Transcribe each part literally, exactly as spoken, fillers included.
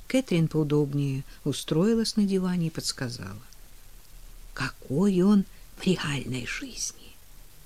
Кэтрин поудобнее устроилась на диване и подсказала: какой он в реальной жизни.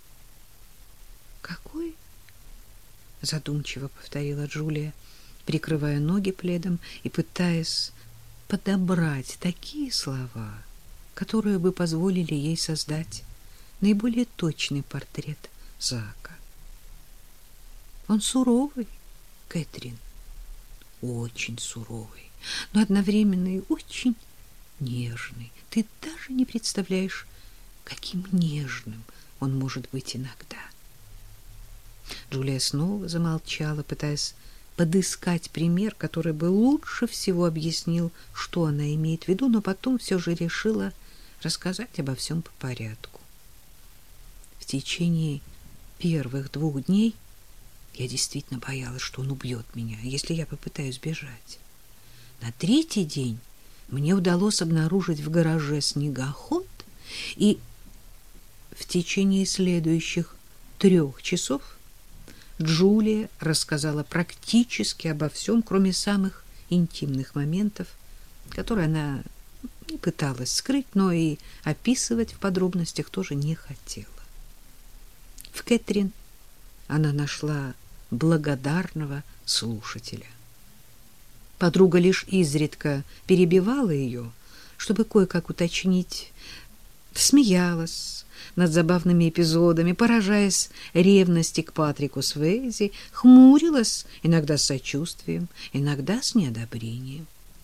Какой? Задумчиво повторила Джулия, прикрывая ноги пледом и пытаясь подобрать такие слова, которые бы позволили ей создать наиболее точный портрет Зака. Он суровый, Кэтрин, очень суровый, но одновременно и очень нежный. Ты даже не представляешь, каким нежным он может быть иногда. Джулия снова замолчала, пытаясь подыскать пример, который бы лучше всего объяснил, что она имеет в виду, но потом все же решила рассказать обо всем по порядку. В течение первых двух дней я действительно боялась, что он убьет меня, если я попытаюсь бежать. На третий день мне удалось обнаружить в гараже снегоход, и в течение следующих трех часов Джулия рассказала практически обо всем, кроме самых интимных моментов, которые она не пыталась скрыть, но и описывать в подробностях тоже не хотела. В Кэтрин она нашла благодарного слушателя. Подруга лишь изредка перебивала ее, чтобы кое-как уточнить, смеялась над забавными эпизодами, поражаясь ревности к Патрику Суэйзи, хмурилась иногда с сочувствием, иногда с неодобрением.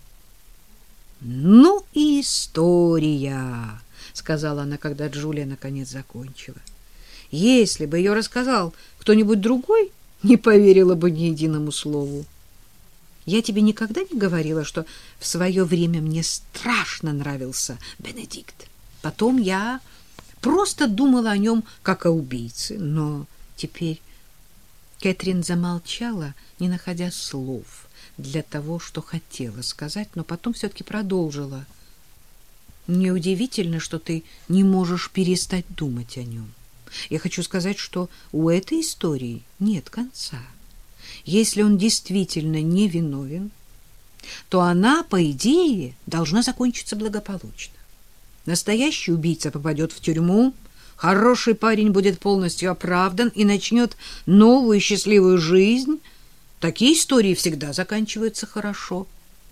«Ну и история!» — сказала она, когда Джулия наконец закончила. «Если бы ее рассказал кто-нибудь другой, не поверила бы ни единому слову. Я тебе никогда не говорила, что в свое время мне страшно нравился Бенедикт. Потом я просто думала о нем как о убийце, но теперь...» Кэтрин замолчала, не находя слов для того, что хотела сказать, но потом все-таки продолжила. «Неудивительно, что ты не можешь перестать думать о нем. Я хочу сказать, что у этой истории нет конца. Если он действительно невиновен, то она, по идее, должна закончиться благополучно. Настоящий убийца попадет в тюрьму, хороший парень будет полностью оправдан и начнет новую счастливую жизнь. Такие истории всегда заканчиваются хорошо.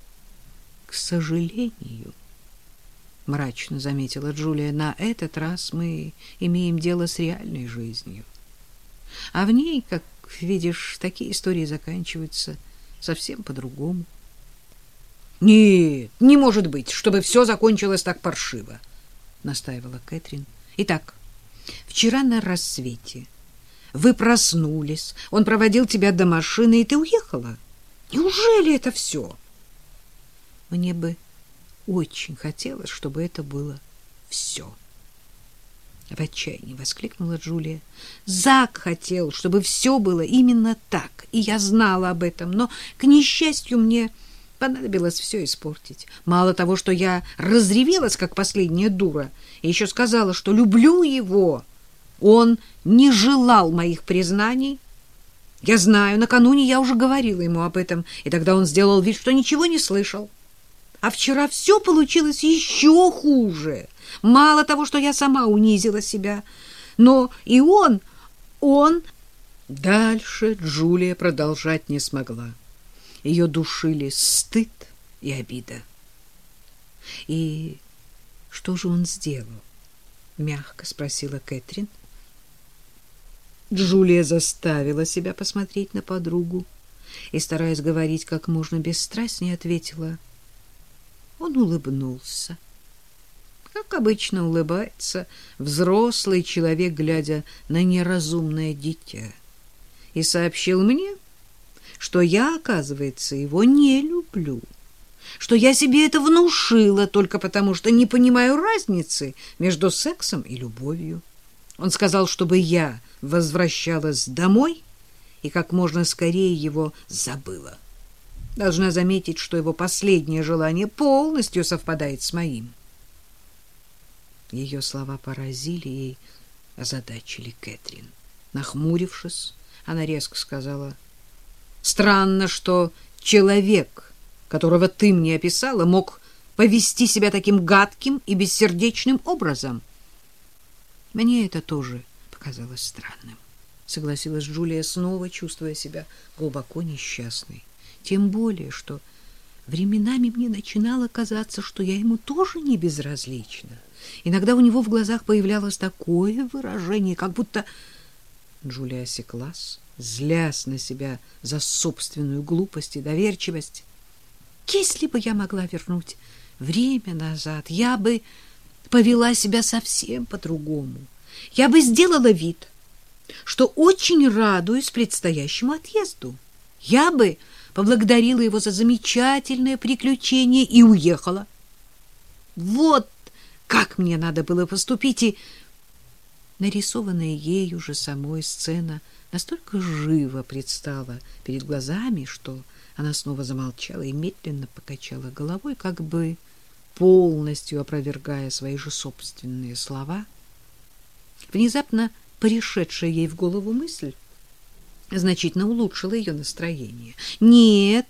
К сожалению, — мрачно заметила Джулия, — на этот раз мы имеем дело с реальной жизнью. А в ней, как видишь, такие истории заканчиваются совсем по-другому. «Нет, не может быть, чтобы все закончилось так паршиво», — настаивала Кэтрин. «Итак, вчера на рассвете вы проснулись, он проводил тебя до машины, и ты уехала. Неужели это все?» «Мне бы очень хотелось, чтобы это было все», — в отчаянии воскликнула Джулия. «Зак хотел, чтобы все было именно так, и я знала об этом, но, к несчастью, мне понадобилось все испортить. Мало того, что я разревелась, как последняя дура, и еще сказала, что люблю его, он не желал моих признаний. Я знаю, накануне я уже говорила ему об этом, и тогда он сделал вид, что ничего не слышал. А вчера все получилось еще хуже. Мало того, что я сама унизила себя, но и он, он...» Дальше Джулия продолжать не смогла. Ее душили стыд и обида. «И что же он сделал?» — мягко спросила Кэтрин. Джулия заставила себя посмотреть на подругу и, стараясь говорить как можно бесстрастнее, ответила: он улыбнулся, как обычно улыбается взрослый человек, глядя на неразумное дитя, и сообщил мне, что я, оказывается, его не люблю, что я себе это внушила только потому, что не понимаю разницы между сексом и любовью. Он сказал, чтобы я возвращалась домой и как можно скорее его забыла. Должна заметить, что его последнее желание полностью совпадает с моим. Ее слова поразили и озадачили Кэтрин. Нахмурившись, она резко сказала: «Странно, что человек, которого ты мне описала, мог повести себя таким гадким и бессердечным образом? Мне это тоже показалось странным, согласилась Джулия, снова чувствуя себя глубоко несчастной. Тем более, что временами мне начинало казаться, что я ему тоже не безразлична. Иногда у него в глазах появлялось такое выражение, как будто... Джулия осеклась, злясь на себя за собственную глупость и доверчивость. Если бы я могла вернуть время назад, я бы повела себя совсем по-другому. Я бы сделала вид, что очень радуюсь предстоящему отъезду. Я бы поблагодарила его за замечательное приключение и уехала. Вот как мне надо было поступить, и нарисованная ею же самой сцена настолько живо предстала перед глазами, что она снова замолчала и медленно покачала головой, как бы полностью опровергая свои же собственные слова. Внезапно пришедшая ей в голову мысль значительно улучшила ее настроение. Нет,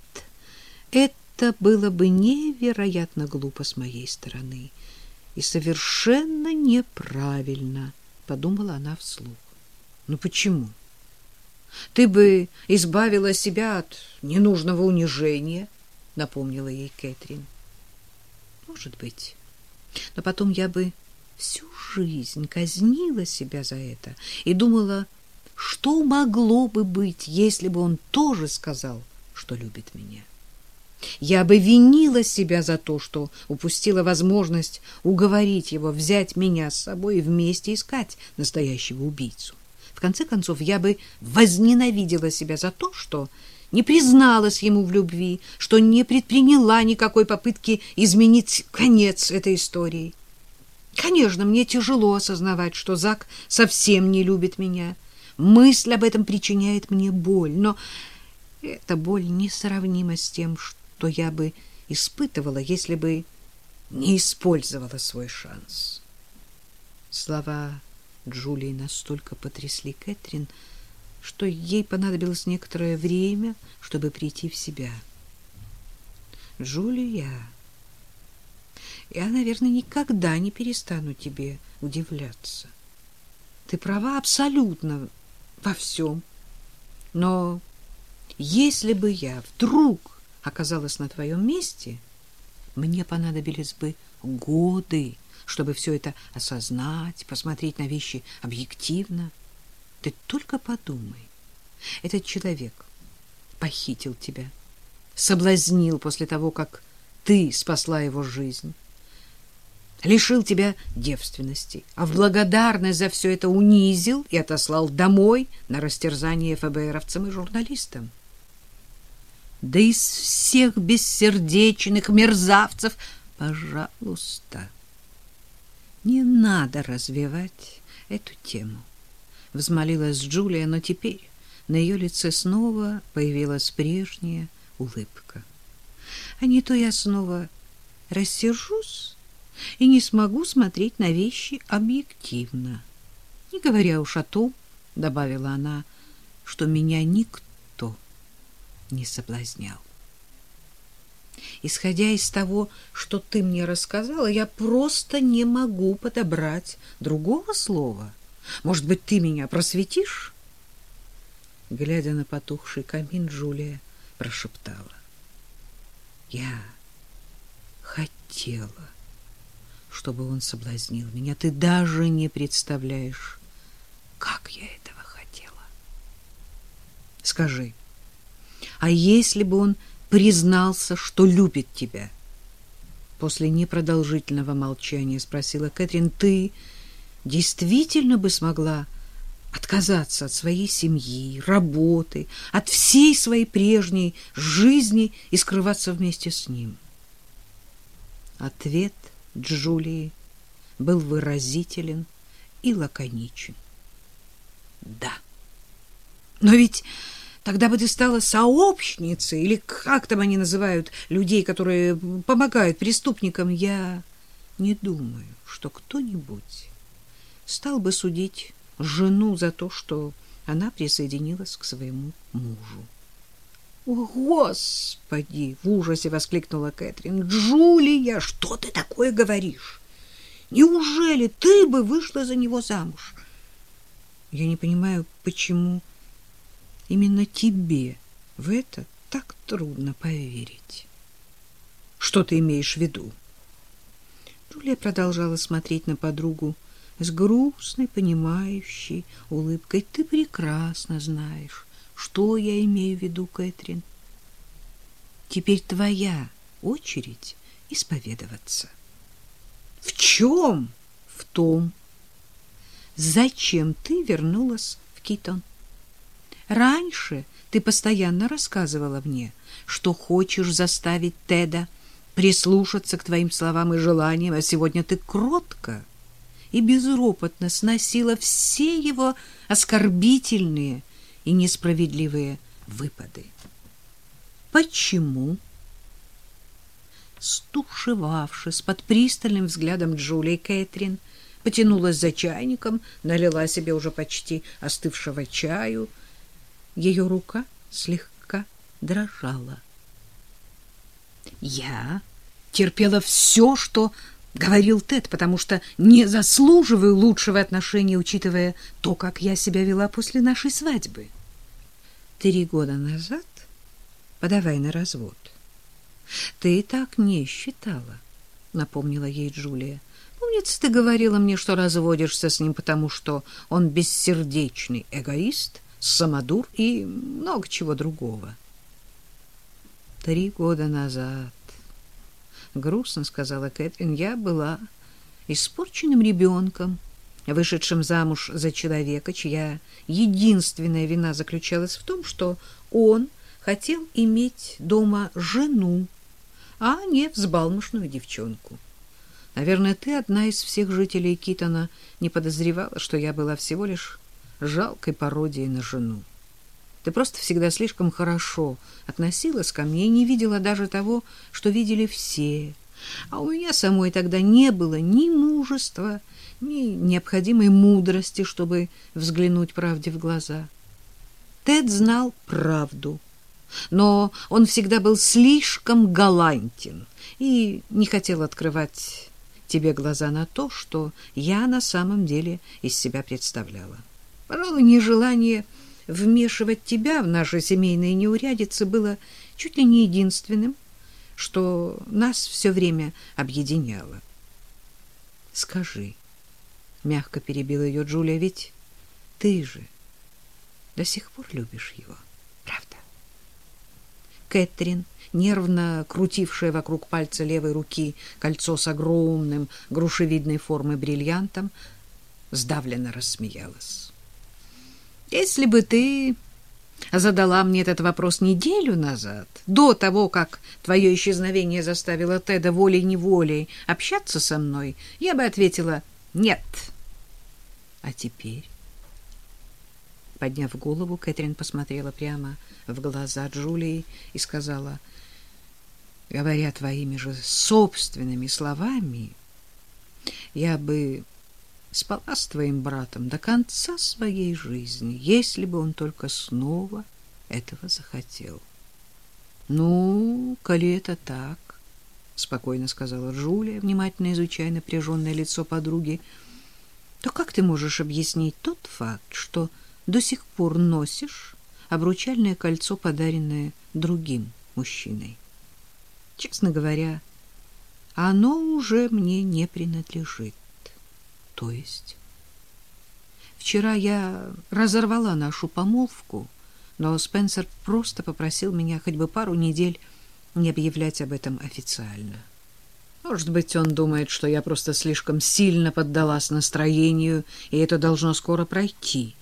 это было бы невероятно глупо с моей стороны и совершенно неправильно, подумала она вслух. Ну почему? Ты бы избавила себя от ненужного унижения, напомнила ей Кэтрин. Может быть. Но потом я бы всю жизнь казнила себя за это и думала, что могло бы быть, если бы он тоже сказал, что любит меня. Я бы винила себя за то, что упустила возможность уговорить его взять меня с собой и вместе искать настоящего убийцу. В конце концов, я бы возненавидела себя за то, что не призналась ему в любви, что не предприняла никакой попытки изменить конец этой истории. Конечно, мне тяжело осознавать, что Зак совсем не любит меня. Мысль об этом причиняет мне боль, но эта боль несравнима с тем, что я бы испытывала, если бы не использовала свой шанс. Слова Джулии настолько потрясли Кэтрин, что ей понадобилось некоторое время, чтобы прийти в себя. Джулия, я, наверное, никогда не перестану тебе удивляться. Ты права абсолютно во всем. Но если бы я вдруг оказалась на твоем месте, мне понадобились бы годы, чтобы все это осознать, посмотреть на вещи объективно. Ты только подумай. Этот человек похитил тебя, соблазнил после того, как ты спасла его жизнь, лишил тебя девственности, а в благодарность за все это унизил и отослал домой на растерзание эф бэ эровцам и журналистам. Да из всех бессердечных мерзавцев, пожалуйста, не надо развивать эту тему, взмолилась Джулия, но теперь на ее лице снова появилась прежняя улыбка. А не то я снова рассержусь и не смогу смотреть на вещи объективно. Не говоря уж о том, добавила она, что меня никто не соблазнял. Исходя из того, что ты мне рассказала, я просто не могу подобрать другого слова. Может быть, ты меня просветишь? Глядя на потухший камин, Джулия прошептала: я хотела, чтобы он соблазнил меня. Ты даже не представляешь, как я этого хотела. Скажи, а если бы он признался, что любит тебя? После непродолжительного молчания спросила Кэтрин: ты действительно бы смогла отказаться от своей семьи, работы, от всей своей прежней жизни и скрываться вместе с ним? Ответ Джулии был выразителен и лаконичен. Да. Но ведь тогда бы ты стала сообщницей, или как там они называют людей, которые помогают преступникам. Я не думаю, что кто-нибудь стал бы судить жену за то, что она присоединилась к своему мужу. О, Господи! — в ужасе воскликнула Кэтрин. — Джулия, что ты такое говоришь? Неужели ты бы вышла за него замуж? Я не понимаю, почему именно тебе в это так трудно поверить. Что ты имеешь в виду? Джулия продолжала смотреть на подругу с грустной, понимающей улыбкой. Ты прекрасно знаешь, что я имею в виду, Кэтрин. Теперь твоя очередь исповедоваться. В чем? В том. Зачем ты вернулась в Китон? Раньше ты постоянно рассказывала мне, что хочешь заставить Теда прислушаться к твоим словам и желаниям, а сегодня ты кротко и безропотно сносила все его оскорбительные и несправедливые выпады. Почему? Стушевавшись под пристальным взглядом Джулии, Кэтрин потянулась за чайником, налила себе уже почти остывшего чаю. Ее рука слегка дрожала. Я терпела все, что говорил Тед, потому что не заслуживаю лучшего отношения, учитывая то, как я себя вела после нашей свадьбы. Три года назад подавай на развод. Ты так не считала, напомнила ей Джулия. Помнится, ты говорила мне, что разводишься с ним, потому что он бессердечный эгоист, самодур и много чего другого. Три года назад, грустно сказала Кэтрин, я была испорченным ребенком, вышедшим замуж за человека, чья единственная вина заключалась в том, что он хотел иметь дома жену, а не взбалмошную девчонку. Наверное, ты одна из всех жителей Китона не подозревала, что я была всего лишь жалкой пародией на жену. Ты просто всегда слишком хорошо относилась ко мне и не видела даже того, что видели все. А у меня самой тогда не было ни мужества, ни необходимой мудрости, чтобы взглянуть правде в глаза. Тед знал правду, но он всегда был слишком галантен и не хотел открывать тебе глаза на то, что я на самом деле из себя представляла. Пожалуй, нежелание вмешивать тебя в наши семейные неурядицы было чуть ли не единственным, что нас все время объединяло. Скажи, мягко перебила ее Джулия, ведь ты же до сих пор любишь его, правда? Кэтрин, нервно крутившая вокруг пальца левой руки кольцо с огромным грушевидной формы бриллиантом, сдавленно рассмеялась. Если бы ты задала мне этот вопрос неделю назад, до того, как твое исчезновение заставило Теда волей-неволей общаться со мной, я бы ответила «нет». А теперь, подняв голову, Кэтрин посмотрела прямо в глаза Джулии и сказала, говоря твоими же собственными словами, я бы спала с твоим братом до конца своей жизни, если бы он только снова этого захотел. — Ну, коли это так, — спокойно сказала Джулия, внимательно изучая напряженное лицо подруги, — то как ты можешь объяснить тот факт, что до сих пор носишь обручальное кольцо, подаренное другим мужчиной? Честно говоря, оно уже мне не принадлежит. То есть вчера я разорвала нашу помолвку, но Спенсер просто попросил меня хоть бы пару недель не объявлять об этом официально. Может быть, он думает, что я просто слишком сильно поддалась настроению, и это должно скоро пройти.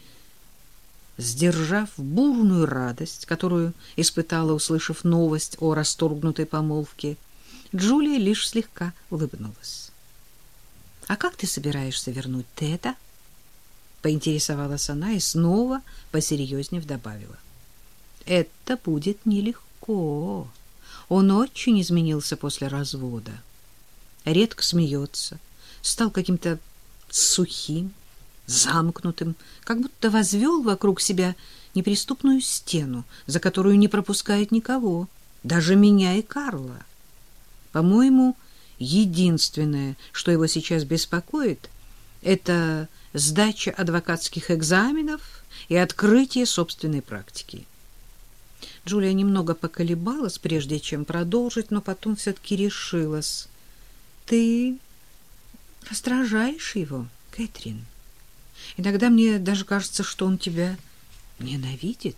Сдержав бурную радость, которую испытала, услышав новость о расторгнутой помолвке, Джулия лишь слегка улыбнулась. «А как ты собираешься вернуть Теда?» — поинтересовалась она и снова посерьезнее добавила. «Это будет нелегко. Он очень изменился после развода. Редко смеется, стал каким-то сухим, замкнутым, как будто возвел вокруг себя неприступную стену, за которую не пропускает никого, даже меня и Карла. По-моему, единственное, что его сейчас беспокоит, это сдача адвокатских экзаменов и открытие собственной практики. Джулия немного поколебалась, прежде чем продолжить, но потом все-таки решилась. Ты раздражаешь его, Кэтрин. Иногда мне даже кажется, что он тебя ненавидит.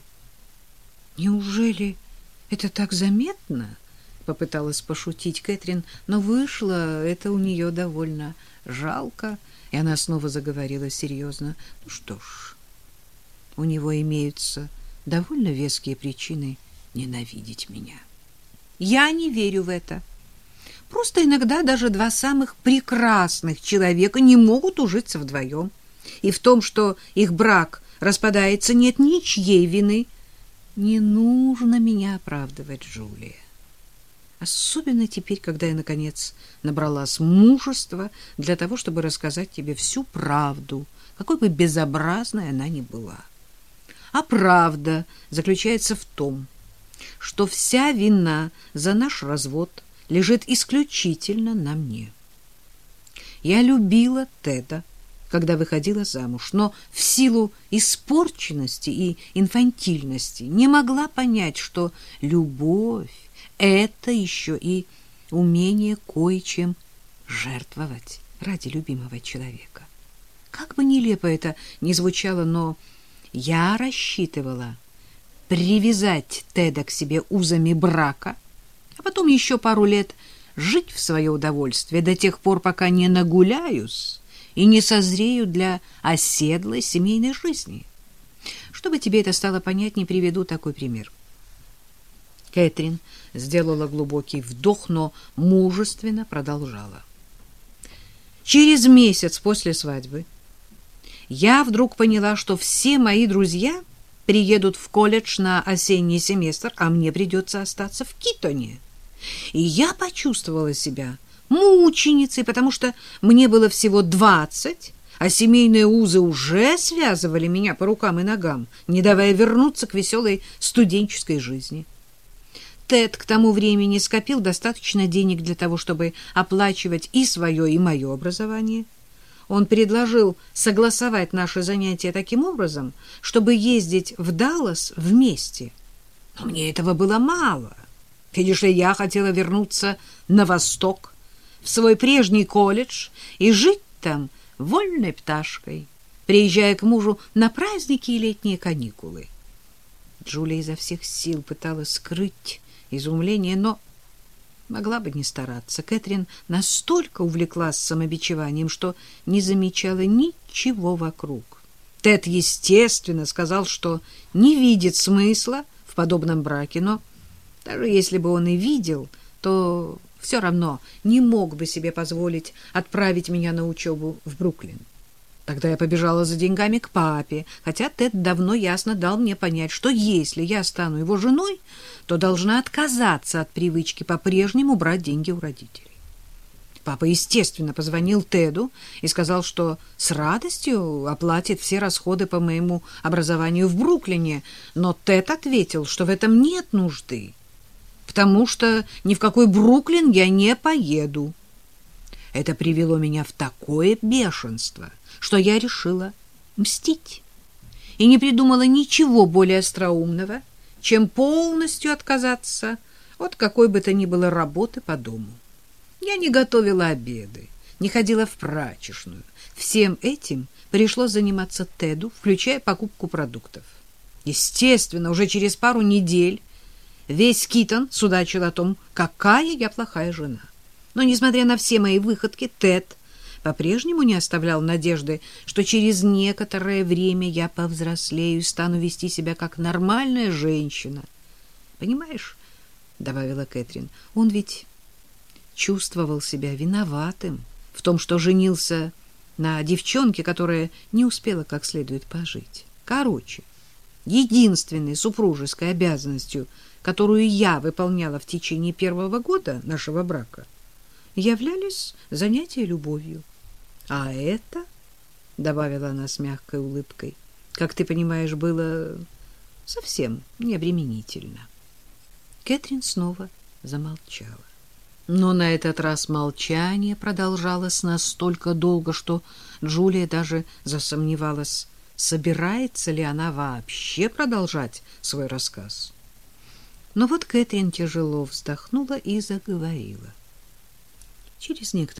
Неужели это так заметно? Попыталась пошутить Кэтрин, но вышло это у нее довольно жалко, и она снова заговорила серьезно. Ну что ж, у него имеются довольно веские причины ненавидеть меня. Я не верю в это. Просто иногда даже два самых прекрасных человека не могут ужиться вдвоем. И в том, что их брак распадается, нет ничьей вины. Не нужно меня оправдывать, Джулия. Особенно теперь, когда я, наконец, набралась мужества для того, чтобы рассказать тебе всю правду, какой бы безобразной она ни была. А правда заключается в том, что вся вина за наш развод лежит исключительно на мне. Я любила Теда, когда выходила замуж, но в силу испорченности и инфантильности не могла понять, что любовь — это еще и умение кое-чем жертвовать ради любимого человека. Как бы нелепо это ни звучало, но я рассчитывала привязать Теда к себе узами брака, а потом еще пару лет жить в свое удовольствие до тех пор, пока не нагуляюсь и не созрею для оседлой семейной жизни. Чтобы тебе это стало понятнее, приведу такой пример. Кэтрин сделала глубокий вдох, но мужественно продолжала. Через месяц после свадьбы я вдруг поняла, что все мои друзья приедут в колледж на осенний семестр, а мне придется остаться в Китоне. И я почувствовала себя мученицей, потому что мне было всего двадцать, а семейные узы уже связывали меня по рукам и ногам, не давая вернуться к веселой студенческой жизни. Тед к тому времени скопил достаточно денег для того, чтобы оплачивать и свое, и мое образование. Он предложил согласовать наши занятия таким образом, чтобы ездить в Даллас вместе. Но мне этого было мало. Видишь ли, я хотела вернуться на восток, в свой прежний колледж, и жить там вольной пташкой, приезжая к мужу на праздники и летние каникулы. Джулия изо всех сил пыталась скрыть изумление, но могла бы не стараться. Кэтрин настолько увлеклась самобичеванием, что не замечала ничего вокруг. Тед, естественно, сказал, что не видит смысла в подобном браке, но даже если бы он и видел, то все равно не мог бы себе позволить отправить меня на учебу в Бруклин. Тогда я побежала за деньгами к папе, хотя Тед давно ясно дал мне понять, что если я стану его женой, то должна отказаться от привычки по-прежнему брать деньги у родителей. Папа, естественно, позвонил Теду и сказал, что с радостью оплатит все расходы по моему образованию в Бруклине, но Тед ответил, что в этом нет нужды, потому что ни в какой Бруклин я не поеду. Это привело меня в такое бешенство, что я решила мстить и не придумала ничего более остроумного, чем полностью отказаться от какой бы то ни было работы по дому. Я не готовила обеды, не ходила в прачечную. Всем этим пришлось заниматься Теду, включая покупку продуктов. Естественно, уже через пару недель весь Китон судачил о том, какая я плохая жена. Но, несмотря на все мои выходки, Тед по-прежнему не оставлял надежды, что через некоторое время я повзрослею и стану вести себя как нормальная женщина. «Понимаешь, — добавила Кэтрин, — он ведь чувствовал себя виноватым в том, что женился на девчонке, которая не успела как следует пожить. Короче, единственной супружеской обязанностью, которую я выполняла в течение первого года нашего брака, являлись занятия любовью. А это, — добавила она с мягкой улыбкой, как ты понимаешь, было совсем необременительно. Кэтрин снова замолчала. Но на этот раз молчание продолжалось настолько долго, что Джулия даже засомневалась, собирается ли она вообще продолжать свой рассказ. Но вот Кэтрин тяжело вздохнула и заговорила. Через некоторое